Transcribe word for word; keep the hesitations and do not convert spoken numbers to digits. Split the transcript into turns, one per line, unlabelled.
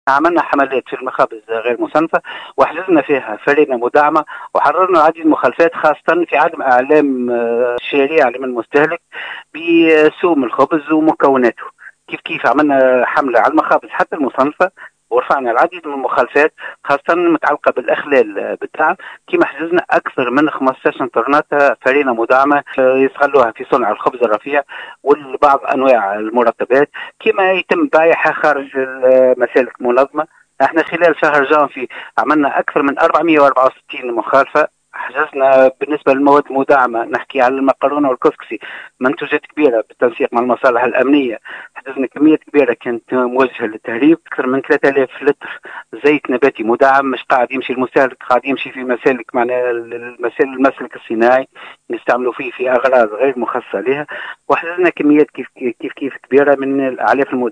عملنا حملات في المخابز غير مصنفة وحجزنا فيها فريدة مدعمة، وحررنا عديد المخالفات خاصة في عدم إعلام الشارع لمن المستهلك بسوم الخبز ومكوناته. كيف كيف عملنا حملة على المخابز حتى المصنفة، ورفعنا العديد من المخالفات خاصة متعلقة بالإخلال بالدعم، كما حجزنا أكثر من خمسطاش طرنات فرينة مدعمة يستغلوها في صنع الخبز الرفيع والبعض أنواع المرطبات، كما يتم بيعها خارج المسالك المنظمة. احنا خلال شهر جانفي عملنا أكثر من أربعمئة وأربعة وستين مخالفة. حجزنا بالنسبة للمواد المدعمة، نحكي على المقرونة والكسكسي، منتوجات كبيرة بالتنسيق مع المصالح الأمنية. حجزنا كميات كبيرة كانت موجهة للتهريب، أكثر من ثلاثة آلاف لتر زيت نباتي مدعم، مش قاعد يمشي المستهلك، قاعد يمشي في مسالك معناها المسالك المسلك الصناعي نستعملوا فيه في أغراض غير مخصصة لها. وحجزنا كميات كيف كيف كيف كبيرة من الأعلاف المدعمة.